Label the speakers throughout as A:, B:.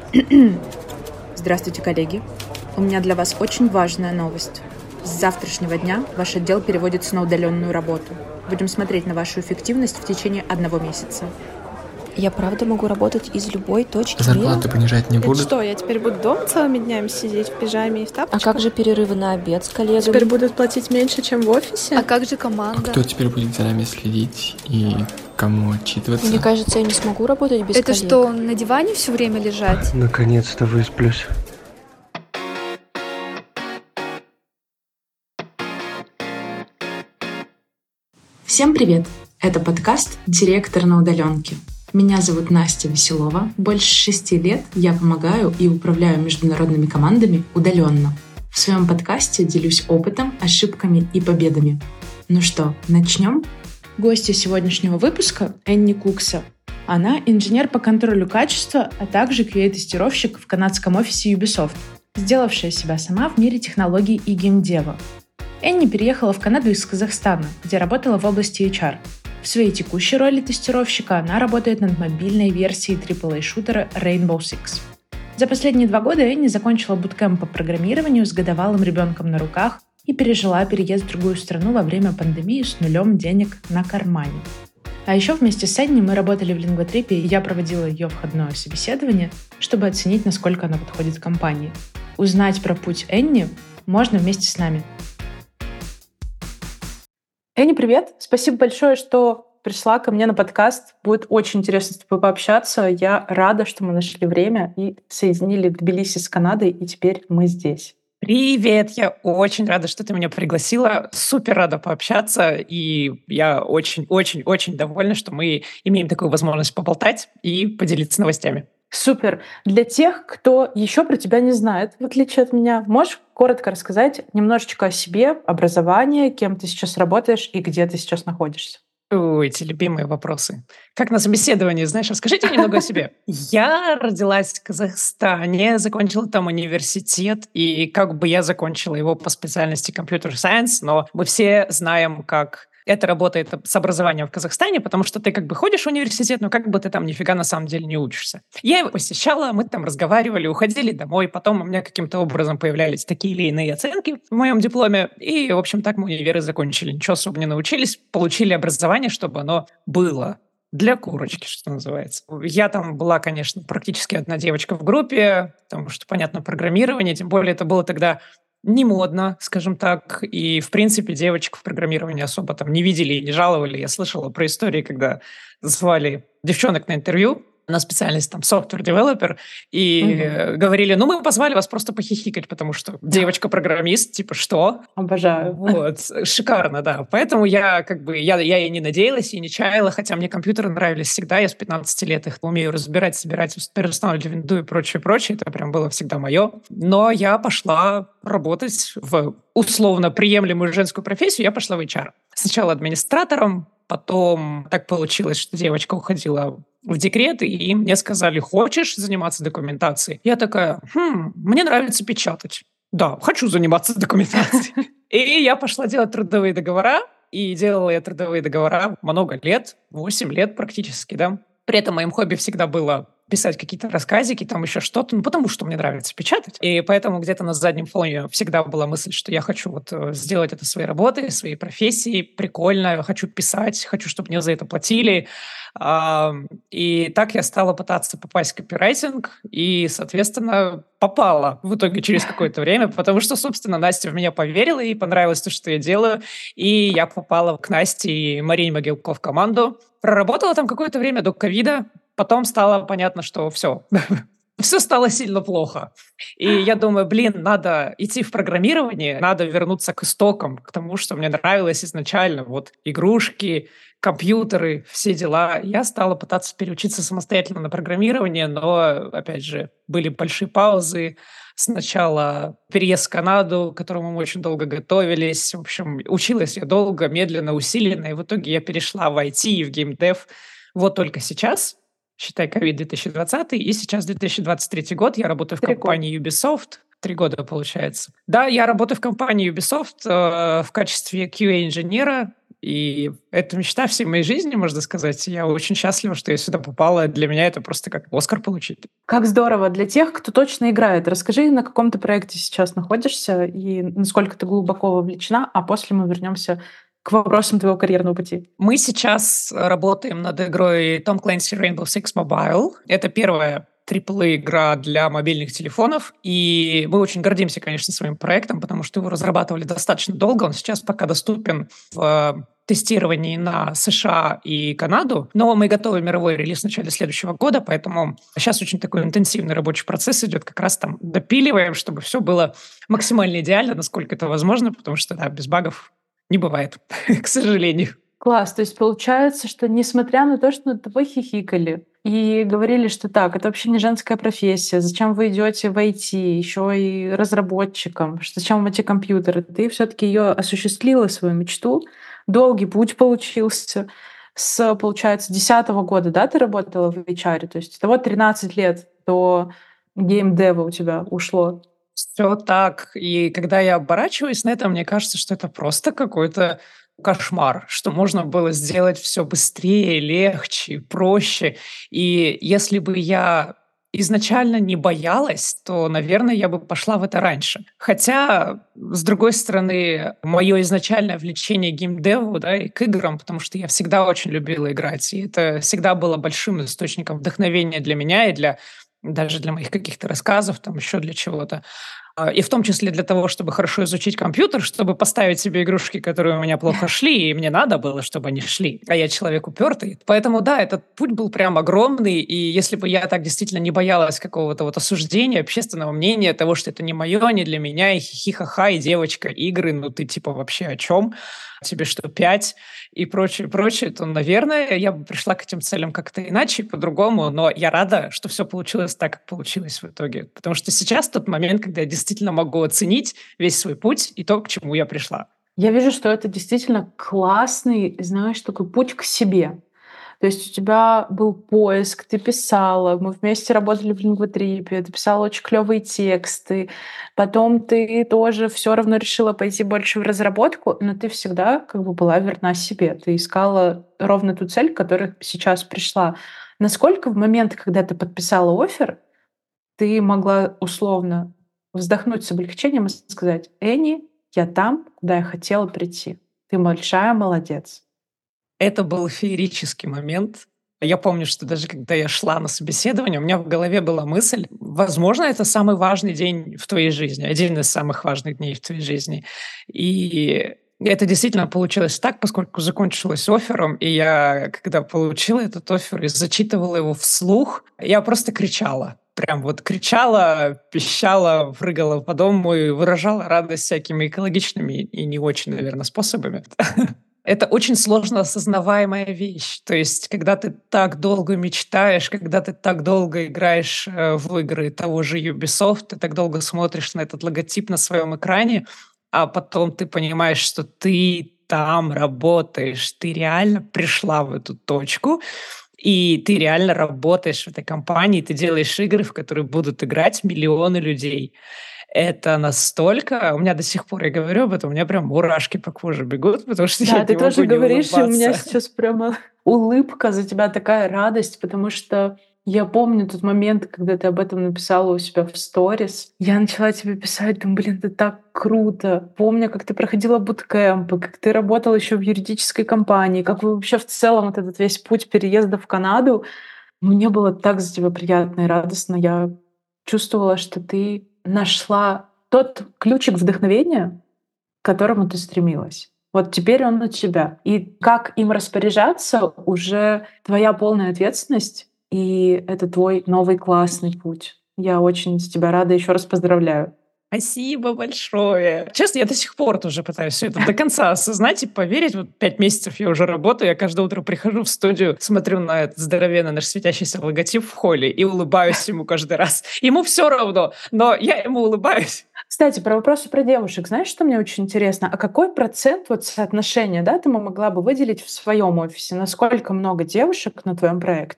A: Здравствуйте, коллеги. У меня для вас очень важная новость. С завтрашнего дня ваш отдел переводится на удаленную работу. Будем смотреть на вашу эффективность в течение 1 месяца.
B: Я правда могу работать из любой точки
C: Зарплаты
B: мира?
C: понижать не будут?
D: Это что, я теперь буду дома целыми днями сидеть в пижаме и в
B: А
D: тапочках?
B: как же перерывы на обед с коллегами?
D: Теперь будут платить меньше, чем в офисе?
E: А как же
C: А
E: команда?
C: кто теперь будет за нами следить и кому отчитываться?
B: Мне кажется, я не смогу работать без
E: Это
B: коллег.
E: что, на диване все время лежать?
F: Наконец-то высплюсь.
A: Всем привет! Это подкаст «Директор на удаленке». Меня зовут Настя Веселова. Больше 6 лет я помогаю и управляю международными командами удаленно. В своем подкасте делюсь опытом, ошибками и победами. Ну что, начнем? Гостья сегодняшнего выпуска — Энни Кукса. Она инженер по контролю качества, а также QA-тестировщик в канадском офисе Ubisoft, сделавшая себя сама в мире технологий и геймдева. Энни переехала в Канаду из Казахстана, где работала в области HR. В своей текущей роли тестировщика она работает над мобильной версией AAA-шутера Rainbow Six. За последние 2 года Энни закончила буткэмп по программированию с годовалым ребенком на руках и пережила переезд в другую страну во время пандемии с нулем денег на кармане. А еще вместе с Энни мы работали в Лингвотрипе, и я проводила ее входное собеседование, чтобы оценить, насколько она подходит компании. Узнать про путь Энни можно вместе с нами. Энни, привет! Спасибо большое, что пришла ко мне на подкаст. Будет очень интересно с тобой пообщаться. Я рада, что мы нашли время и соединили Тбилиси с Канадой, и теперь мы здесь.
G: Привет! Я очень рада, что ты меня пригласила. Супер рада пообщаться. И я очень-очень-очень довольна, что мы имеем такую возможность поболтать и поделиться новостями.
A: Супер! Для тех, кто еще про тебя не знает, в отличие от меня, можешь коротко рассказать немножечко о себе, образовании, кем ты сейчас работаешь и где ты сейчас находишься?
G: Ой, эти любимые вопросы. Как на собеседовании, знаешь, расскажите немного о себе. Я родилась в Казахстане, закончила там университет, и как бы я закончила его по специальности Computer Science, но мы все знаем, как это работает с образованием в Казахстане, потому что ты как бы ходишь в университет, но как бы ты там нифига на самом деле не учишься. Я его посещала, мы там разговаривали, уходили домой, потом у меня каким-то образом появлялись такие или иные оценки в моем дипломе, и, в общем, так мы универы закончили. Ничего особо не научились, получили образование, чтобы оно было для курочки, что называется. Я там была, конечно, практически одна девочка в группе, потому что, понятно, программирование, тем более это было тогда не модно, скажем так, и, в принципе, девочек в программировании особо там не видели и не жаловали. Я слышала про истории, когда звали девчонок на интервью на специальность там software-девелопер и говорили, ну, мы позвали вас просто похихикать, потому что девочка-программист, типа, что?
A: Обожаю.
G: Вот, шикарно, да. Поэтому я и не надеялась, и не чаяла, хотя мне компьютеры нравились всегда. Я с 15 лет их умею разбирать, собирать, переустанавливать винду и прочее. Это прям было всегда мое. Но я пошла работать в условно приемлемую женскую профессию. Я пошла в HR. Сначала администратором, потом так получилось, что девочка уходила в декрет, и мне сказали, хочешь заниматься документацией? Я такая, мне нравится печатать. Да, хочу заниматься документацией. И я пошла делать трудовые договора, и делала я трудовые договора много лет, 8 лет практически, да. При этом моим хобби всегда было писать какие-то рассказики, там еще что-то, потому что мне нравится печатать. И поэтому где-то на заднем фоне всегда была мысль, что я хочу вот сделать это своей работой, своей профессией, прикольно, хочу писать, хочу, чтобы мне за это платили. И так я стала пытаться попасть в копирайтинг, и, соответственно, попала в итоге через какое-то время, потому что, собственно, Настя в меня поверила, и понравилось то, что я делаю, и я попала к Насте и Марине Могилко в команду. Проработала там какое-то время до ковида, потом стало понятно, что все стало сильно плохо. И я думаю, надо идти в программирование, надо вернуться к истокам, к тому, что мне нравилось изначально. Вот игрушки, компьютеры, все дела. Я стала пытаться переучиться самостоятельно на программирование, но, опять же, были большие паузы. Сначала переезд в Канаду, к которому мы очень долго готовились. В общем, училась я долго, медленно, усиленно, и в итоге я перешла в IT и в геймдев. Вот только сейчас, считай, ковид 2020, и сейчас 2023 год, я работаю в компании Ubisoft. 3 года, получается. Да, я работаю в компании Ubisoft в качестве QA-инженера. И это мечта всей моей жизни, можно сказать. Я очень счастлива, что я сюда попала. Для меня это просто как Оскар получить.
A: Как здорово. Для тех, кто точно играет, расскажи, на каком ты проекте сейчас находишься и насколько ты глубоко вовлечена, а после мы вернемся к вопросам твоего карьерного пути.
G: Мы сейчас работаем над игрой Tom Clancy Rainbow Six Mobile. Это первая AAA-игра для мобильных телефонов, и мы очень гордимся, конечно, своим проектом, потому что его разрабатывали достаточно долго. Он сейчас пока доступен в тестировании на США и Канаду, но мы готовы мировой релиз в начале следующего года, поэтому сейчас очень такой интенсивный рабочий процесс идет, как раз там допиливаем, чтобы все было максимально идеально, насколько это возможно, потому что да, без багов не бывает, к сожалению.
A: Класс. То есть получается, что несмотря на то, что над тобой хихикали и говорили, что так, это вообще не женская профессия, зачем вы идете в IT, еще и разработчиком, что зачем вам эти компьютеры, ты все-таки ее осуществила, свою мечту. Долгий путь получился. Получается, 10-го года, да, ты работала в HR, то есть того 13 лет до геймдева у тебя ушло.
G: Все так. И когда я оборачиваюсь на это, мне кажется, что это просто какой-то кошмар, что можно было сделать все быстрее, легче, проще. И если бы я изначально не боялась, то, наверное, я бы пошла в это раньше. Хотя, с другой стороны, мое изначальное влечение к геймдеву, да, и к играм, потому что я всегда очень любила играть, и это всегда было большим источником вдохновения для меня и даже для моих каких-то рассказов, там еще для чего-то. И в том числе для того, чтобы хорошо изучить компьютер, чтобы поставить себе игрушки, которые у меня плохо шли, и мне надо было, чтобы они шли. А я человек упертый. Поэтому, да, этот путь был прям огромный, и если бы я так действительно не боялась какого-то вот осуждения, общественного мнения, того, что это не мое, не для меня, и хихи-ха-ха, и девочка, игры, ну ты типа вообще о чем? Тебе что, 5? И прочее, то, наверное, я бы пришла к этим целям как-то иначе, по-другому, но я рада, что все получилось так, как получилось в итоге. Потому что сейчас тот момент, когда я действительно могу оценить весь свой путь и то, к чему я пришла.
A: Я вижу, что это действительно классный, знаешь, такой путь к себе. То есть у тебя был поиск, ты писала, мы вместе работали в лингвотрипе, ты писала очень клевые тексты, потом ты тоже все равно решила пойти больше в разработку, но ты всегда как бы была верна себе. Ты искала ровно ту цель, к которой сейчас пришла. Насколько в момент, когда ты подписала оффер, ты могла условно вздохнуть с облегчением и сказать: «Энни, я там, куда я хотела прийти. Ты большая молодец».
G: Это был феерический момент. Я помню, что даже когда я шла на собеседование, у меня в голове была мысль, возможно, это самый важный день в твоей жизни, один из самых важных дней в твоей жизни. И это действительно получилось так, поскольку закончилось оффером, и я, когда получила этот оффер и зачитывала его вслух, я просто кричала. Прям вот кричала, пищала, прыгала по дому и выражала радость всякими экологичными и не очень, наверное, способами. Это очень сложно осознаваемая вещь. То есть, когда ты так долго мечтаешь, когда ты так долго играешь в игры того же Ubisoft, ты так долго смотришь на этот логотип на своем экране, а потом ты понимаешь, что ты там работаешь, ты реально пришла в эту точку, и ты реально работаешь в этой компании, ты делаешь игры, в которые будут играть миллионы людей. Это настолько... У меня до сих пор, я говорю об этом, у меня прям мурашки по коже бегут, потому что
A: Да,
G: я
A: ты
G: не
A: тоже
G: могу не
A: говоришь, и у меня
G: улыбаться.
A: сейчас прямо улыбка за тебя, такая радость, потому что я помню тот момент, когда ты об этом написала у себя в сторис. Я начала тебе писать, думаю, блин, это так круто. Помню, как ты проходила буткемпы, как ты работала еще в юридической компании, как вы вообще в целом вот этот весь путь переезда в Канаду. Мне было так за тебя приятно и радостно. Я чувствовала, что ты нашла тот ключик вдохновения, к которому ты стремилась. Вот теперь он у тебя. И как им распоряжаться уже твоя полная ответственность, и это твой новый классный путь. Я очень с тебя рада, еще раз поздравляю.
G: Спасибо большое. Честно, я до сих пор тоже пытаюсь все это до конца осознать и поверить. Вот 5 месяцев я уже работаю, я каждое утро прихожу в студию, смотрю на этот здоровенный наш светящийся логотип в холле и улыбаюсь ему каждый раз. Ему все равно, но я ему улыбаюсь.
A: Кстати, про вопросы про девушек. Знаешь, что мне очень интересно? А какой процент вот соотношения, да, ты могла бы выделить в своем офисе? Насколько много девушек на твоем проекте?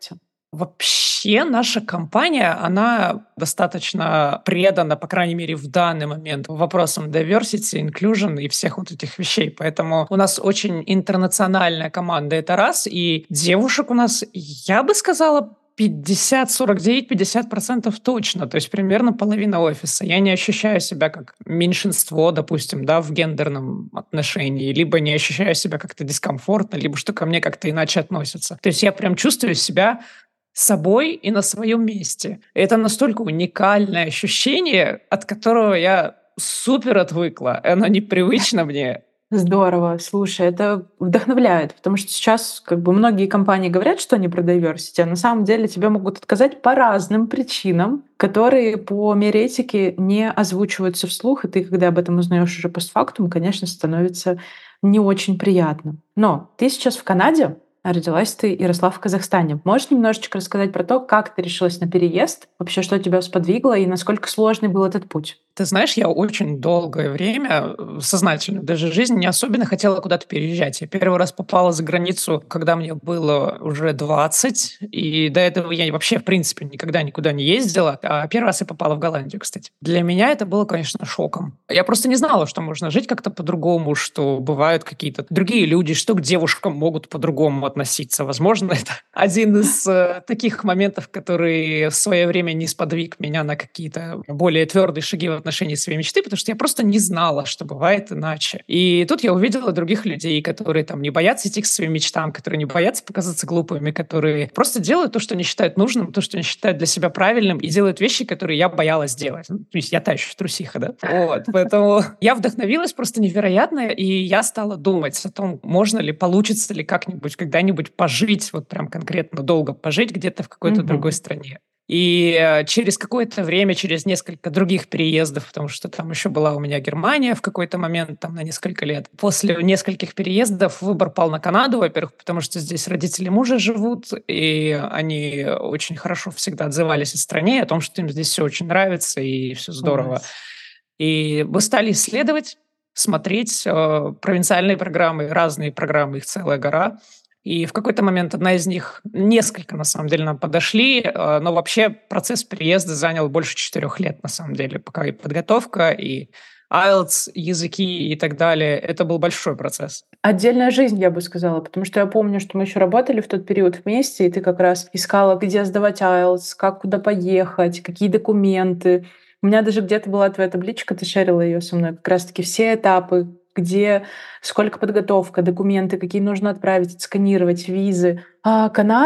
G: Вообще наша компания, она достаточно предана, по крайней мере, в данный момент, вопросам diversity, inclusion и всех вот этих вещей. Поэтому у нас очень интернациональная команда, это раз. И девушек у нас, я бы сказала, 50-49-50% точно, то есть примерно половина офиса. Я не ощущаю себя как меньшинство, допустим, да, в гендерном отношении, либо не ощущаю себя как-то дискомфортно, либо что ко мне как-то иначе относятся. То есть я прям чувствую себя собой и на своем месте. Это настолько уникальное ощущение, от которого я супер отвыкла. Оно непривычно мне.
A: Здорово. Слушай, это вдохновляет, потому что сейчас как бы многие компании говорят, что они про diversity, а на самом деле тебе могут отказать по разным причинам, которые по мере этики не озвучиваются вслух, и ты, когда об этом узнаешь уже постфактум, конечно, становится не очень приятно. Но ты сейчас в Канаде, а родилась ты и росла в Казахстане. Можешь немножечко рассказать про то, как ты решилась на переезд, вообще, что тебя сподвигло и насколько сложный был этот путь?
G: Ты знаешь, я очень долгое время, сознательно даже в жизни, не особенно хотела куда-то переезжать. Я первый раз попала за границу, когда мне было уже 20, и до этого я вообще, в принципе, никогда никуда не ездила. А первый раз я попала в Голландию, кстати. Для меня это было, конечно, шоком. Я просто не знала, что можно жить как-то по-другому, что бывают какие-то другие люди, что к девушкам могут по-другому относиться. Возможно, это один из таких моментов, который в свое время не сподвиг меня на какие-то более твердые шаги в отношении своей мечты, потому что я просто не знала, что бывает иначе. И тут я увидела других людей, которые там не боятся идти к своим мечтам, которые не боятся показаться глупыми, которые просто делают то, что они считают нужным, то, что они считают для себя правильным, и делают вещи, которые я боялась делать. Ну, то есть я та еще трусиха, да? Вот, поэтому я вдохновилась просто невероятно, и я стала думать о том, можно ли, получится ли как-нибудь, когда-нибудь пожить, вот прям конкретно долго пожить где-то в какой-то другой стране. И через какое-то время, через несколько других переездов, потому что там еще была у меня Германия в какой-то момент, там на несколько лет. После нескольких переездов выбор пал на Канаду, во-первых, потому что здесь родители мужа живут, и они очень хорошо всегда отзывались о стране, о том, что им здесь все очень нравится и все здорово. И мы стали исследовать, смотреть провинциальные программы, разные программы, их целая гора. И в какой-то момент одна из них, несколько на самом деле нам подошли, но вообще процесс переезда занял больше 4 лет на самом деле, пока и подготовка, и IELTS, языки и так далее. Это был большой процесс.
A: Отдельная жизнь, я бы сказала, потому что я помню, что мы еще работали в тот период вместе, и ты как раз искала, где сдавать IELTS, как куда поехать, какие документы. У меня даже где-то была твоя табличка, ты шерила ее со мной, как раз-таки все этапы, где, сколько подготовка, документы, какие нужно отправить, отсканировать, визы. А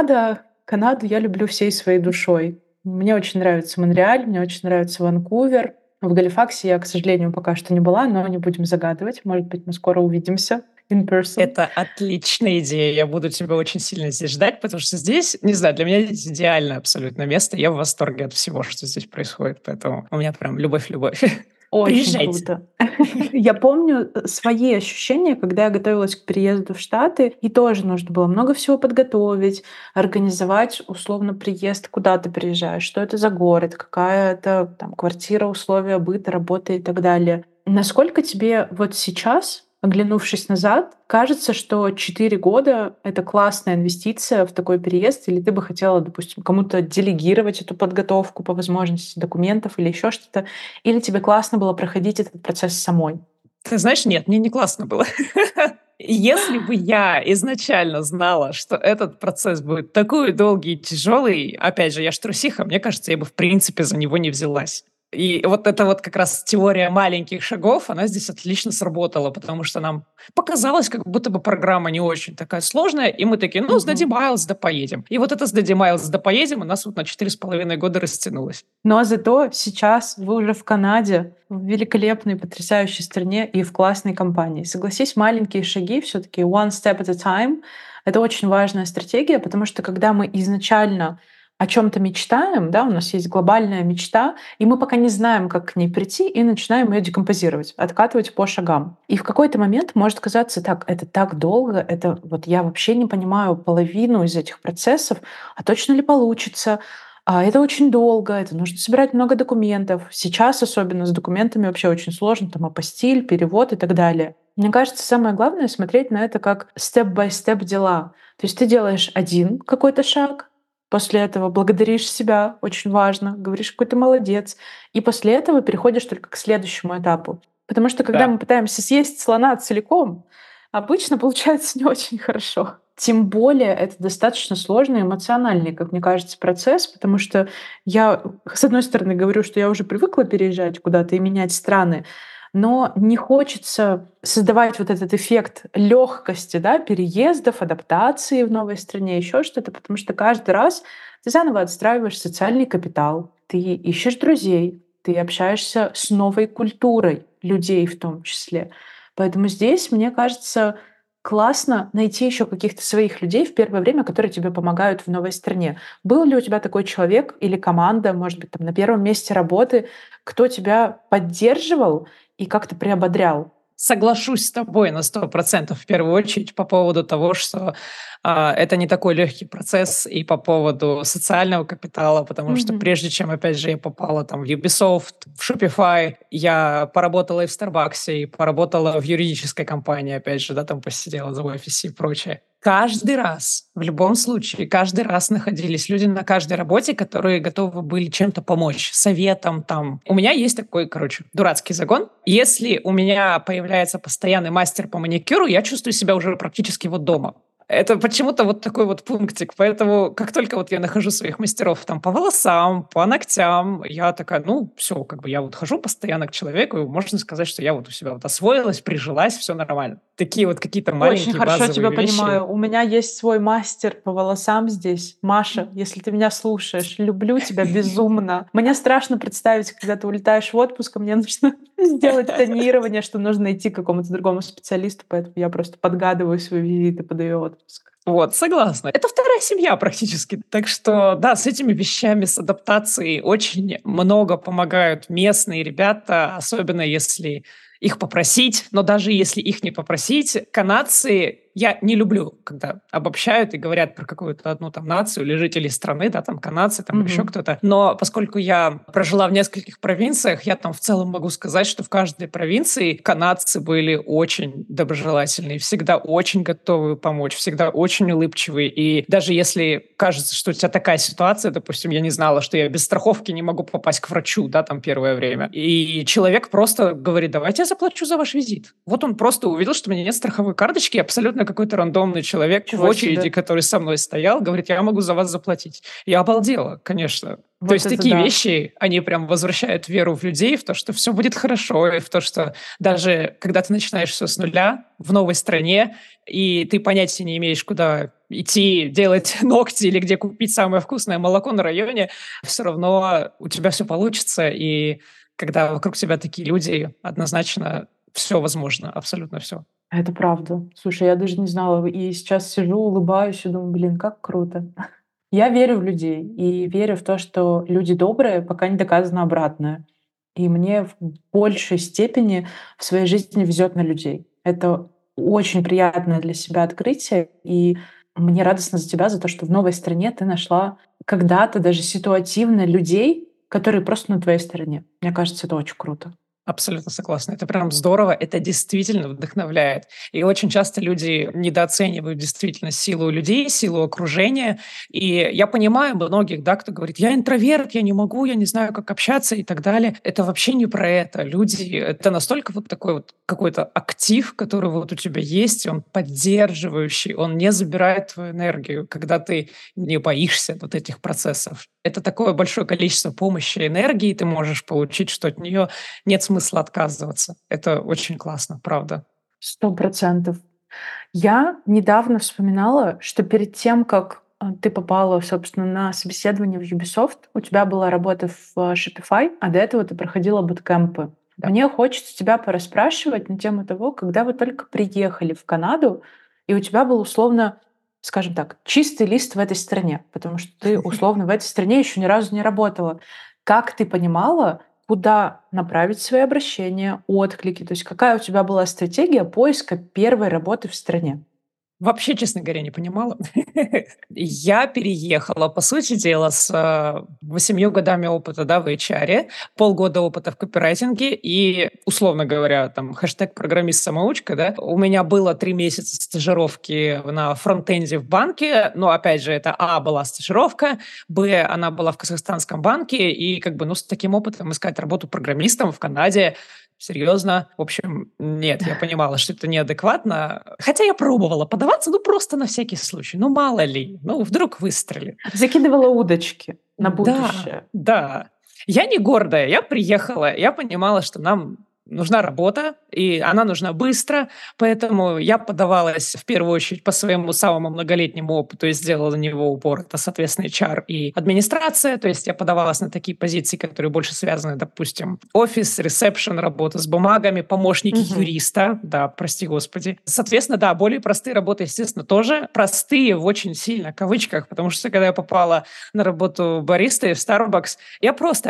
A: Канаду я люблю всей своей душой. Мне очень нравится Монреаль, мне очень нравится Ванкувер. В Галифаксе я, к сожалению, пока что не была, но не будем загадывать. Может быть, мы скоро увидимся in person.
G: Это отличная идея. Я буду тебя очень сильно здесь ждать, потому что здесь, не знаю, для меня здесь идеальное абсолютно место. Я в восторге от всего, что здесь происходит. Поэтому у меня прям любовь-любовь.
A: Очень
G: Приезжайте.
A: круто. Я помню свои ощущения, когда я готовилась к переезду в Штаты, и тоже нужно было много всего подготовить, организовать условно приезд, куда ты приезжаешь, что это за город, какая это там квартира, условия быта, работы и так далее. Насколько тебе вот сейчас, оглянувшись назад, кажется, что 4 года — это классная инвестиция в такой переезд, или ты бы хотела, допустим, кому-то делегировать эту подготовку по возможности документов или еще что-то, или тебе классно было проходить этот процесс самой?
G: Ты знаешь, нет, мне не классно было. Если бы я изначально знала, что этот процесс будет такой долгий и тяжелый, опять же, я ж трусиха, мне кажется, я бы в принципе за него не взялась. И вот эта вот как раз теория маленьких шагов, она здесь отлично сработала, потому что нам показалось, как будто бы программа не очень такая сложная, и мы такие, ну, сдадим IELTS, да поедем. И вот это сдадим IELTS, да поедем, у нас вот на 4,5 года растянулось.
A: Но зато сейчас вы уже в Канаде, в великолепной, потрясающей стране и в классной компании. Согласись, маленькие шаги, все-таки one step at a time, это очень важная стратегия, потому что когда мы изначально о чем-то мечтаем, да, у нас есть глобальная мечта, и мы пока не знаем, как к ней прийти, и начинаем ее декомпозировать, откатывать по шагам. И в какой-то момент может казаться, так, это так долго, это вот я вообще не понимаю половину из этих процессов, а точно ли получится? А это очень долго, это нужно собирать много документов. Сейчас особенно с документами вообще очень сложно, там апостиль, перевод и так далее. Мне кажется, самое главное — смотреть на это как степ-бай-степ дела. То есть ты делаешь один какой-то шаг, после этого благодаришь себя, очень важно, говоришь, какой ты молодец, и после этого переходишь только к следующему этапу. Потому что когда
G: Да.
A: мы пытаемся съесть слона целиком, обычно получается не очень хорошо. Тем более это достаточно сложный эмоциональный, как мне кажется, процесс, потому что я, с одной стороны, говорю, что я уже привыкла переезжать куда-то и менять страны, но не хочется создавать вот этот эффект легкости, да, переездов, адаптации в новой стране, еще что-то, потому что каждый раз ты заново отстраиваешь социальный капитал, ты ищешь друзей, ты общаешься с новой культурой людей в том числе. Поэтому здесь, мне кажется, классно найти еще каких-то своих людей в первое время, которые тебе помогают в новой стране. Был ли у тебя такой человек или команда, может быть, там на первом месте работы, кто тебя поддерживал и как-то приободрял?
G: Соглашусь с тобой на 100% в первую очередь по поводу того, что это не такой легкий процесс, и по поводу социального капитала, потому что
A: Мгм.
G: прежде чем, опять же, я попала там в Ubisoft, в Shopify, я поработала и в Starbucks, и поработала в юридической компании, опять же, да, там посидела в офисе и прочее. Каждый раз, в любом случае, каждый раз находились люди на каждой работе, которые готовы были чем-то помочь, советом там. У меня есть такой, короче, дурацкий загон. Если у меня появляется постоянный мастер по маникюру, я чувствую себя уже практически вот дома. Это почему-то вот такой вот пунктик. Поэтому как только вот я нахожу своих мастеров там по волосам, по ногтям, я такая, ну, все, как бы я вот хожу постоянно к человеку, и можно сказать, что я вот у себя вот освоилась, прижилась, все нормально. Такие вот какие-то
A: Очень
G: маленькие
A: хорошо
G: базовые
A: тебя
G: вещи.
A: понимаю. У меня есть свой мастер по волосам здесь. Маша, если ты меня слушаешь, люблю тебя безумно. Мне страшно представить, когда ты улетаешь в отпуск, а мне нужно сделать тонирование, что нужно идти к какому-то другому специалисту, поэтому я просто подгадываю свои визиты под ее отпуск.
G: Вот, согласна. Это вторая семья практически. Так что, да, с этими вещами, с адаптацией очень много помогают местные ребята, особенно если их попросить. Но даже если их не попросить, канадцы, я не люблю, когда обобщают и говорят про какую-то одну там нацию или жителей страны, да, там канадцы, там еще
A: Мгм.
G: кто-то. Но поскольку я прожила в нескольких провинциях, я там в целом могу сказать, что в каждой провинции канадцы были очень доброжелательные, всегда очень готовы помочь, всегда очень улыбчивые. И даже если кажется, что у тебя такая ситуация, допустим, я не знала, что я без страховки не могу попасть к врачу, да, там первое время. И человек просто говорит, давайте я заплачу за ваш визит. Вот он просто увидел, что у меня нет страховой карточки, абсолютно какой-то рандомный человек в
A: Чего
G: очереди,
A: себе.
G: который со мной стоял, говорит, я могу за вас заплатить. Я обалдела, конечно. То
A: Вот
G: есть
A: это
G: такие
A: да.
G: вещи, они прям возвращают веру в людей, в то, что все будет хорошо, и в то, что даже когда ты начинаешь все с нуля в новой стране, и ты понятия не имеешь, куда идти делать ногти или где купить самое вкусное молоко на районе, все равно у тебя все получится, и когда вокруг тебя такие люди, однозначно все возможно, абсолютно все.
A: Это правда. Слушай, я даже не знала. И сейчас сижу, улыбаюсь и думаю, блин, как круто. Я верю в людей и верю в то, что люди добрые, пока не доказано обратное. И мне в большей степени в своей жизни везет на людей. Это очень приятное для себя открытие. И мне радостно за тебя, за то, что в новой стране ты нашла когда-то даже ситуативно людей, которые просто на твоей стороне. Мне кажется, это очень круто.
G: Абсолютно согласна. Это прям здорово, это действительно вдохновляет. И очень часто люди недооценивают действительно силу людей, силу окружения. И я понимаю многих, да, кто говорит, я интроверт, я не могу, я не знаю, как общаться и так далее. Это вообще не про это. Люди, это настолько вот такой вот какой-то актив, который вот у тебя есть, и он поддерживающий, он не забирает твою энергию, когда ты не боишься вот этих процессов. Это такое большое количество помощи и энергии ты можешь получить, что от нее нет смысла отказываться. Это очень классно, правда.
A: 100%. Я недавно вспоминала, что перед тем, как ты попала, собственно, на собеседование в Ubisoft, у тебя была работа в Shopify, а до этого ты проходила буткемпы.
G: Да.
A: Мне хочется тебя порасспрашивать на тему того, когда вы только приехали в Канаду, и у тебя был условно, скажем так, чистый лист в этой стране, потому что ты условно в этой стране еще ни разу не работала. Как ты понимала, куда направить свои обращения, отклики? То есть какая у тебя была стратегия поиска первой работы в стране?
G: Вообще, честно говоря, не понимала. Я переехала, по сути дела, с 8 годами опыта, да, в HR, полгода опыта в копирайтинге и, условно говоря, там, хэштег программист-самоучка, да. У меня было 3 месяца стажировки на фронтенде в банке, но, опять же, это, была стажировка, она была в казахстанском банке, и, с таким опытом искать работу программистом в Канаде. Серьезно? В общем, нет, я понимала, что это неадекватно. Хотя я пробовала подаваться, просто на всякий случай. Мало ли, вдруг выстрелит.
F: Закидывала удочки на будущее.
G: Да. Я не гордая, я приехала, я понимала, что нам нужна работа, и она нужна быстро, поэтому я подавалась в первую очередь по своему самому многолетнему опыту и сделала на него упор. Это, соответственно, HR и администрация, то есть я подавалась на такие позиции, которые больше связаны, допустим, офис, ресепшн, работа с бумагами, помощники юриста, да, прости господи. Соответственно, да, более простые работы, естественно, тоже простые в очень сильно кавычках, потому что когда я попала на работу баристой в Starbucks, я просто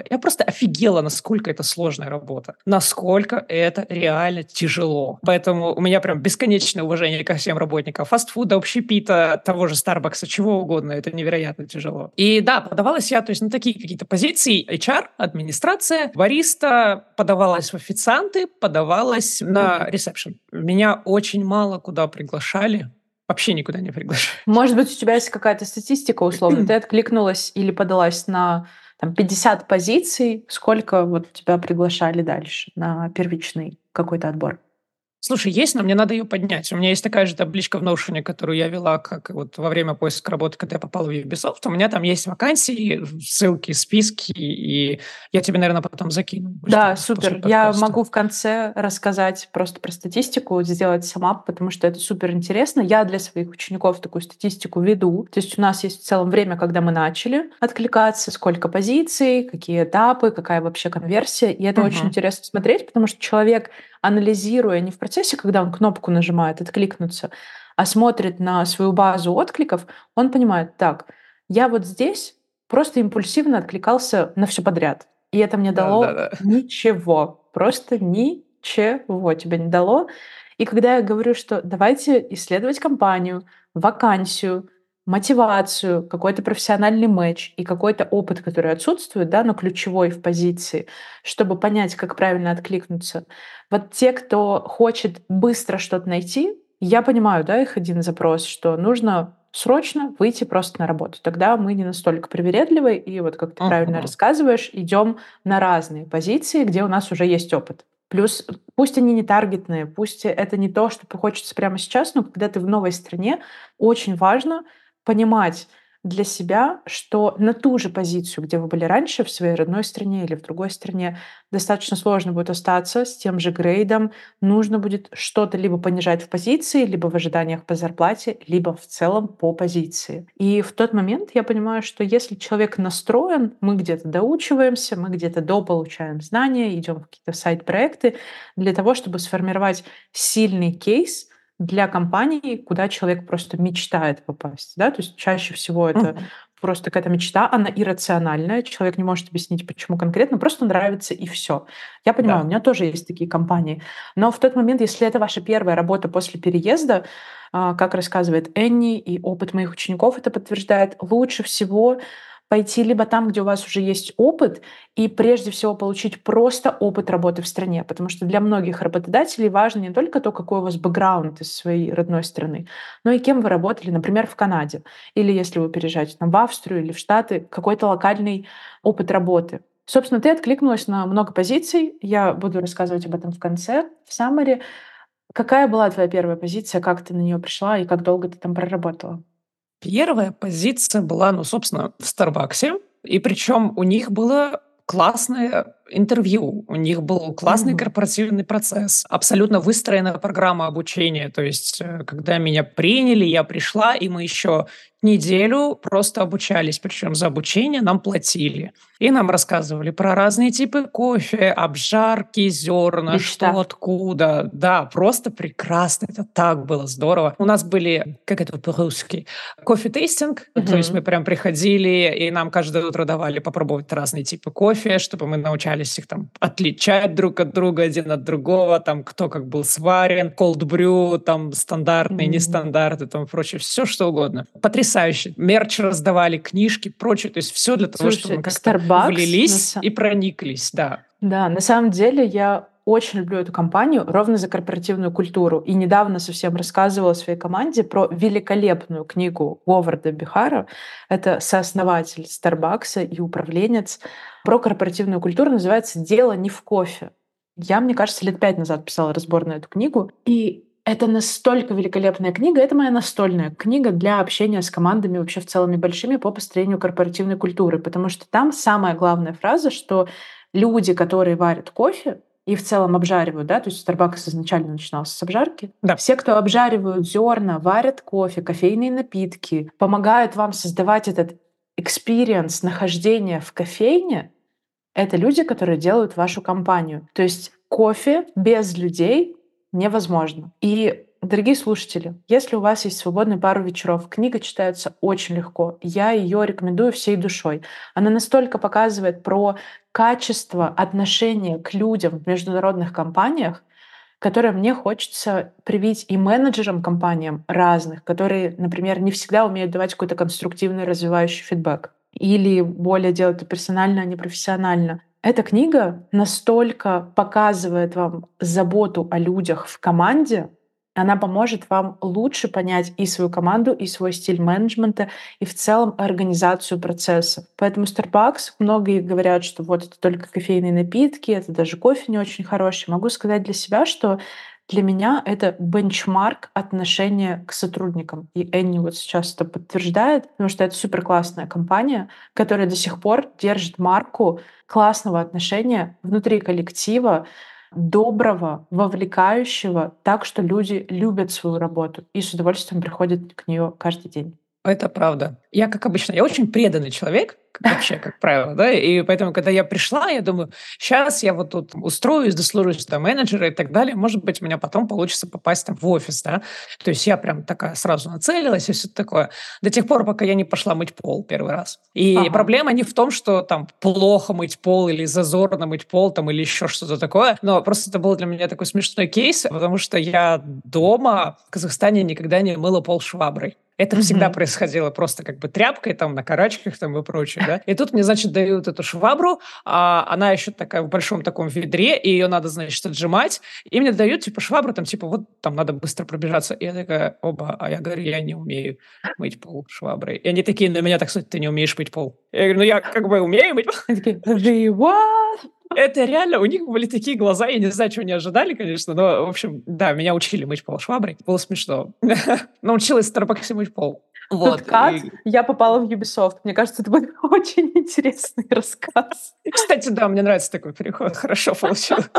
G: офигела, насколько это сложная работа. Насколько это реально тяжело. Поэтому у меня прям бесконечное уважение ко всем работникам фастфуда, общепита, того же Старбакса, чего угодно. Это невероятно тяжело. И да, подавалась я, на такие какие-то позиции. HR, администрация, бариста, подавалась в официанты, подавалась на ресепшн. Меня очень мало куда приглашали. Вообще никуда не приглашали.
F: Может быть, у тебя есть какая-то статистика, условно? Ты откликнулась или подалась на 50 позиций, сколько тебя приглашали дальше на первичный какой-то отбор?
G: Слушай, есть, но мне надо ее поднять. У меня есть такая же табличка в Notion, которую я вела как во время поиска работы, когда я попала в Ubisoft. У меня там есть вакансии, ссылки, списки, и я тебе, наверное, потом закину.
F: Да, супер. Я могу в конце рассказать просто про статистику, сделать самап, потому что это супер интересно. Я для своих учеников такую статистику веду. То есть у нас есть в целом время, когда мы начали откликаться, сколько позиций, какие этапы, какая вообще конверсия. И это очень интересно смотреть, потому что человек, анализируя не в процессе, когда он кнопку нажимает «откликнуться», а смотрит на свою базу откликов, он понимает, так, я здесь просто импульсивно откликался на все подряд. И это мне дало ничего, просто ничего тебе не дало. И когда я говорю, что давайте исследовать компанию, вакансию, мотивацию, какой-то профессиональный матч и какой-то опыт, который отсутствует, но ключевой в позиции, чтобы понять, как правильно откликнуться. Те, кто хочет быстро что-то найти, я понимаю, их один запрос, что нужно срочно выйти просто на работу. Тогда мы не настолько привередливы, и как ты правильно рассказываешь, идем на разные позиции, где у нас уже есть опыт. Плюс, пусть они не таргетные, пусть это не то, что хочется прямо сейчас, но когда ты в новой стране, очень важно понимать для себя, что на ту же позицию, где вы были раньше, в своей родной стране или в другой стране, достаточно сложно будет остаться с тем же грейдом. Нужно будет что-то либо понижать в позиции, либо в ожиданиях по зарплате, либо в целом по позиции. И в тот момент я понимаю, что если человек настроен, мы где-то доучиваемся, мы где-то дополучаем знания, идем в какие-то сайт-проекты для того, чтобы сформировать сильный кейс для компании, куда человек просто мечтает попасть. Да? То есть чаще всего это просто какая-то мечта, она иррациональная, человек не может объяснить, почему конкретно, просто нравится и все. Я понимаю, у меня тоже есть такие компании. Но в тот момент, если это ваша первая работа после переезда, как рассказывает Энни, и опыт моих учеников это подтверждает, лучше всего пойти либо там, где у вас уже есть опыт, и прежде всего получить просто опыт работы в стране. Потому что для многих работодателей важно не только то, какой у вас бэкграунд из своей родной страны, но и кем вы работали, например, в Канаде. Или если вы переезжаете в Австрию или в Штаты, какой-то локальный опыт работы. Собственно, ты откликнулась на много позиций. Я буду рассказывать об этом в конце, в summary. Какая была твоя первая позиция, как ты на нее пришла и как долго ты там проработала?
G: Первая позиция была, собственно, в Старбаксе. И причем у них было классное интервью, у них был классный корпоративный процесс, абсолютно выстроенная программа обучения. То есть, когда меня приняли, я пришла, и мы еще неделю просто обучались, причем за обучение нам платили. И нам рассказывали про разные типы кофе, обжарки, зерна, что откуда. Да, просто прекрасно. Это так было здорово. У нас были, как это по-русски, кофе-тейстинг. То есть мы прям приходили, и нам каждое утро давали попробовать разные типы кофе, чтобы мы научались пытались их там отличать друг от друга, один от другого, там кто как был сварен, cold brew, там стандартные, нестандартные, там прочее, все что угодно. Потрясающе. Мерч раздавали, книжки, прочее, то есть все для того, чтобы мы как-то
F: Starbucks,
G: влились и прониклись, да.
F: Да, на самом деле я очень люблю эту компанию ровно за корпоративную культуру. И недавно совсем рассказывала своей команде про великолепную книгу Говарда Бихара. Это сооснователь Starbucks и управленец. Про корпоративную культуру называется «Дело не в кофе». Я, мне кажется, 5 лет назад писала разбор на эту книгу. И это настолько великолепная книга. Это моя настольная книга для общения с командами вообще в целом и большими по построению корпоративной культуры. Потому что там самая главная фраза, что люди, которые варят кофе, и в целом обжаривают, да, то есть Starbucks изначально начинался с обжарки.
G: Да.
F: Все, кто обжаривают зерна, варят кофе, кофейные напитки, помогают вам создавать этот experience нахождения в кофейне, это люди, которые делают вашу компанию. То есть кофе без людей невозможно. И, дорогие слушатели, если у вас есть свободные пару вечеров, книга читается очень легко. Я ее рекомендую всей душой. Она настолько показывает про качество отношения к людям в международных компаниях, которое мне хочется привить и менеджерам компаниям разных, которые, например, не всегда умеют давать какой-то конструктивный, развивающий фидбэк. Или более делать это персонально, а не профессионально. Эта книга настолько показывает вам заботу о людях в команде, она поможет вам лучше понять и свою команду, и свой стиль менеджмента, и в целом организацию процессов. Поэтому Starbucks, многие говорят, что вот это только кофейные напитки, это даже кофе не очень хороший. Могу сказать для себя, что для меня это бенчмарк отношения к сотрудникам. И Энни вот сейчас это подтверждает, потому что это супер классная компания, которая до сих пор держит марку классного отношения внутри коллектива, доброго, вовлекающего, так что люди любят свою работу и с удовольствием приходят к нее каждый день.
G: Это правда. Я, как обычно, я очень преданный человек, вообще, как правило, да, и поэтому, когда я пришла, я думаю, сейчас я вот тут устроюсь, дослужусь до менеджера и так далее, может быть, у меня потом получится попасть там в офис, да, то есть я прям такая сразу нацелилась и все такое, до тех пор, пока я не пошла мыть пол первый раз. И проблема не в том, что там плохо мыть пол или зазорно мыть пол там или еще что-то такое, но просто это был для меня такой смешной кейс, потому что я дома в Казахстане никогда не мыла пол шваброй. Это всегда происходило просто как бы тряпкой, там, на карачках там и прочее, да. И тут мне, значит, дают эту швабру, а она еще такая в большом таком ведре, и ее надо, значит, отжимать. И мне дают, типа, швабру, там, типа, вот там надо быстро пробежаться. И я такая, оба, а я говорю, я не умею мыть пол шваброй. И они такие на меня так смотрят, ты не умеешь мыть пол. Я говорю, ну я как бы умею мыть пол. Они такие, what? Это реально, у них были такие глаза, я не знаю, чего они ожидали, конечно, но, в общем, да, меня учили мыть пол шваброй, было смешно. Научилась в Starbucks мыть пол.
F: Вот. Я попала в Ubisoft. Мне кажется, это будет очень интересный рассказ.
G: Кстати, да, мне нравится такой переход, хорошо получилось.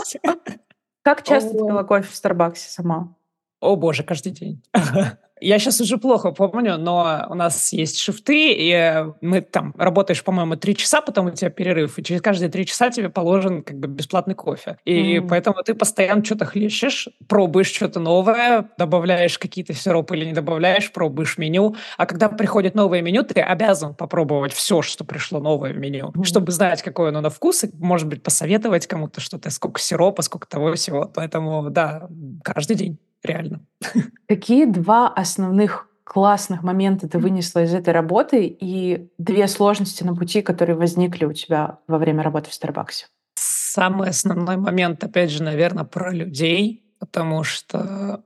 F: Как часто ты пила кофе в Старбаксе сама?
G: О боже, каждый день. Я сейчас уже плохо помню, но у нас есть шифты, и мы там работаешь, по-моему, 3 часа, потом у тебя перерыв, и через каждые 3 часа тебе положен как бы бесплатный кофе. И поэтому ты постоянно что-то хлещешь, пробуешь что-то новое, добавляешь какие-то сиропы или не добавляешь, пробуешь меню. А когда приходит новое меню, ты обязан попробовать все, что пришло новое в меню, чтобы знать, какое оно на вкус, и, может быть, посоветовать кому-то что-то, сколько сиропа, сколько того всего. Поэтому, да, каждый день. Реально.
F: Какие 2 основных классных момента ты вынесла из этой работы и 2 сложности на пути, которые возникли у тебя во время работы в Старбаксе?
G: Самый основной момент, опять же, наверное, про людей, потому что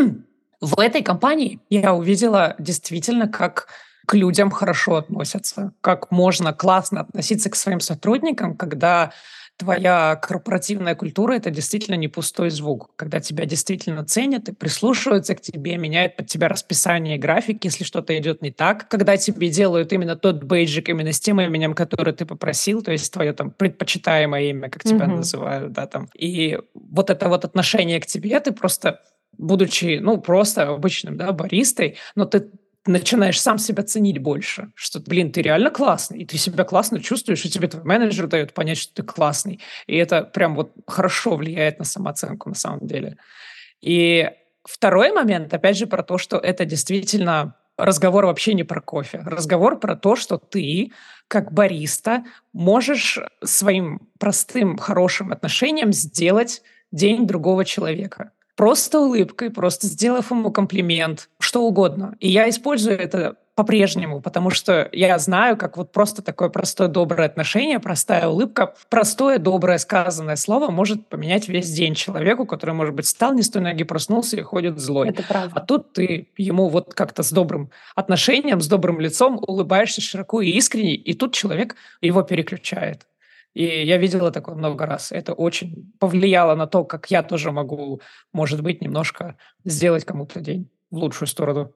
G: в этой компании я увидела действительно, как к людям хорошо относятся, как можно классно относиться к своим сотрудникам, когда твоя корпоративная культура — это действительно не пустой звук. Когда тебя действительно ценят и прислушиваются к тебе, меняют под тебя расписание и график, если что-то идет не так. Когда тебе делают именно тот бейджик именно с тем именем, которое ты попросил, то есть твое там предпочитаемое имя, как тебя называют, да, там. И вот это вот отношение к тебе, ты просто, будучи, просто обычным, да, баристой, но ты начинаешь сам себя ценить больше, что, блин, ты реально классный, и ты себя классно чувствуешь, и тебе твой менеджер дает понять, что ты классный. И это прям вот хорошо влияет на самооценку на самом деле. И второй момент, опять же, про то, что это действительно разговор вообще не про кофе. Разговор про то, что ты, как бариста, можешь своим простым, хорошим отношением сделать день другого человека. Просто улыбкой, просто сделав ему комплимент, что угодно. И я использую это по-прежнему, потому что я знаю, как вот просто такое простое доброе отношение, простая улыбка, простое доброе сказанное слово может поменять весь день человеку, который, может быть, встал не с той ноги, проснулся и ходит злой.
F: Это правда.
G: А тут ты ему вот как-то с добрым отношением, с добрым лицом улыбаешься широко и искренне, и тут человек его переключает. И я видела такое много раз. Это очень повлияло на то, как я тоже могу, может быть, немножко сделать кому-то день в лучшую сторону.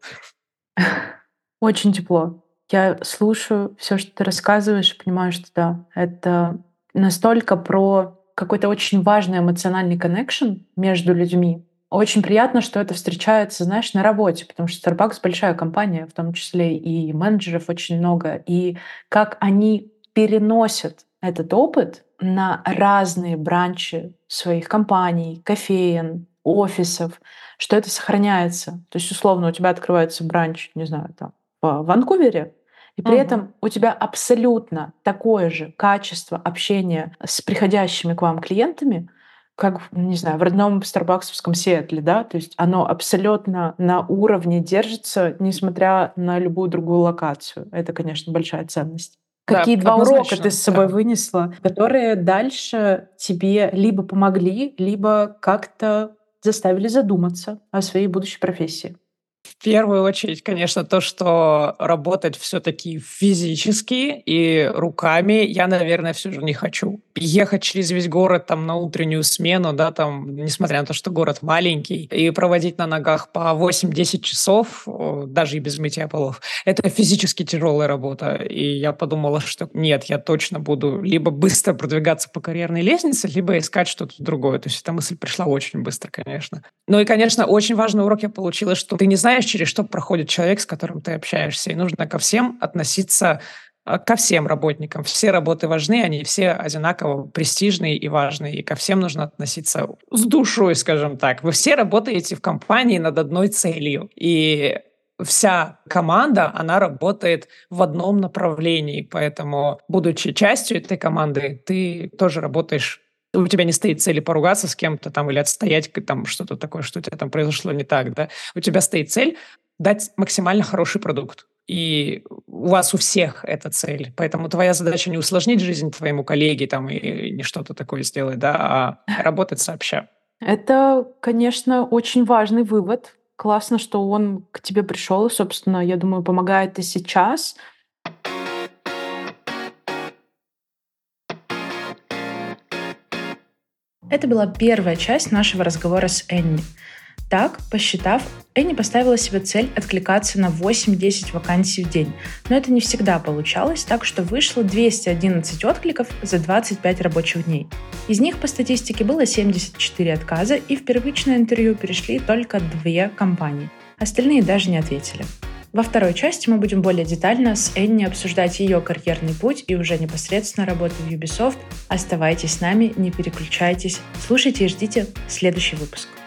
F: Очень тепло. Я слушаю все, что ты рассказываешь, и понимаю, что да, это настолько про какой-то очень важный эмоциональный коннекшн между людьми. Очень приятно, что это встречается, знаешь, на работе, потому что Starbucks большая компания, в том числе и менеджеров очень много, и как они переносят этот опыт на разные бранчи своих компаний, кофеен, офисов, что это сохраняется. То есть, условно, у тебя открывается бранч, не знаю, там, в Ванкувере, и при этом у тебя абсолютно такое же качество общения с приходящими к вам клиентами, как, не знаю, в родном старбаксовском Сиэтле, да, то есть оно абсолютно на уровне держится, несмотря на любую другую локацию. Это, конечно, большая ценность. Какие два урока ты с собой вынесла, которые дальше тебе либо помогли, либо как-то заставили задуматься о своей будущей профессии?
G: В первую очередь, конечно, то, что работать все-таки физически и руками я, наверное, все же не хочу. Ехать через весь город там на утреннюю смену, да, там, несмотря на то, что город маленький, и проводить на ногах по 8-10 часов, даже и без мытья полов, это физически тяжелая работа. И я подумала, что нет, я точно буду либо быстро продвигаться по карьерной лестнице, либо искать что-то другое. То есть эта мысль пришла очень быстро, конечно. Ну и, конечно, очень важный урок я получила, что ты не знаешь, через что проходит человек, с которым ты общаешься. И нужно ко всем относиться, ко всем работникам. Все работы важны, они все одинаково престижные и важные. И ко всем нужно относиться с душой, скажем так. Вы все работаете в компании над одной целью. И вся команда, она работает в одном направлении. Поэтому, будучи частью этой команды, ты тоже работаешь. У тебя не стоит цели поругаться с кем-то там или отстоять там что-то такое, что у тебя там произошло не так, да? У тебя стоит цель дать максимально хороший продукт. И у вас у всех эта цель. Поэтому твоя задача не усложнить жизнь твоему коллеге там, и не что-то такое сделать, да, а работать сообща.
F: Это, конечно, очень важный вывод. Классно, что он к тебе пришел, и, собственно, я думаю, помогает и сейчас.
A: Это была первая часть нашего разговора с Энни. Так, посчитав, Энни поставила себе цель откликаться на 8-10 вакансий в день. Но это не всегда получалось, так что вышло 211 откликов за 25 рабочих дней. Из них, по статистике, было 74 отказа, и в первичное интервью перешли только 2 компании. Остальные даже не ответили. Во второй части мы будем более детально с Энни обсуждать ее карьерный путь и уже непосредственно работу в Ubisoft. Оставайтесь с нами, не переключайтесь, слушайте и ждите следующий выпуск.